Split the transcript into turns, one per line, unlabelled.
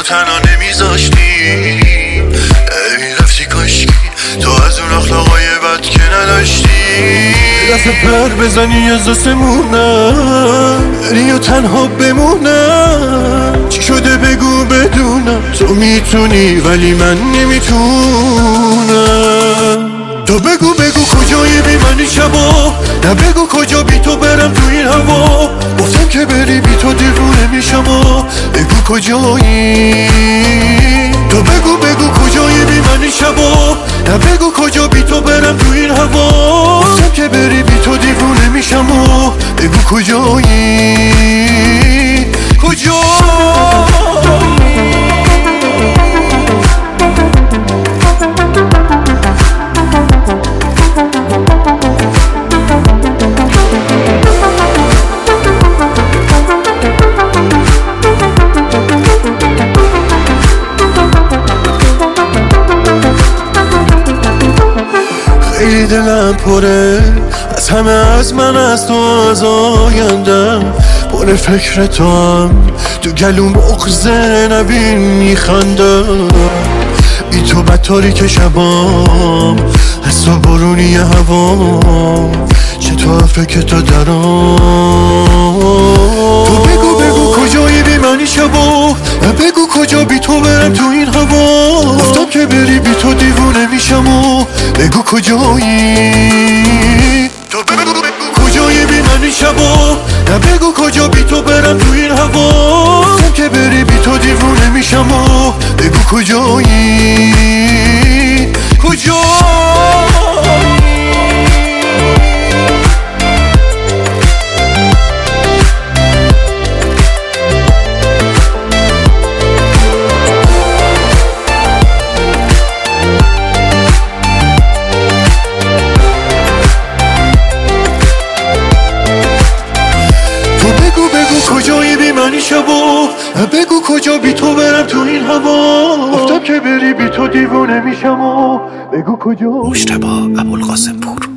تنها نمیذاشتی، رفتی کاشکی تو از اون اخلاقای بد که نداشتی. دست پر بزنی از دستمونم بری و تنها بمونم. چی شده بگو بدونم، تو میتونی ولی من نمیتونم. تو بگو کجایی بی منی شبا، نه بگو کجا بی تو برم تو این هوا. گفتم که بری بی تو دیوونه میشم و بگو کجایی. تو بگو کجایی بی منی شبا، نه بگو کجا بی تو برم تو این هوا. گفتم که بری بی تو دیوونه میشم و بگو کجایی. خیلی دلم پره از همه، از من، از تو، از آیندم. پر فکر تو هم تو گلوم بغزه نبین میخندم. بی تو بدتاری که شبام از تو برونی هوا. چطور فکر تو درام. تو بگو کجایی بی منی شبا، بگو کجا بی تو برم تو این هوا. گفتم که بری بی تو دیوونه میشم و بگو کجایی. تو بگو کجایی بی منی شبا، بگو کجا بی تو برم تو این هوا. گفتم که بری بی تو دیوونه میشم و بگو کجایی. کجایی بی منی شبا، بگو کجا بی تو برم تو این هوا. گفتم که بری بی تو دیوونه میشم و بگو کجا.
مجتبی ابوالقاسم پور.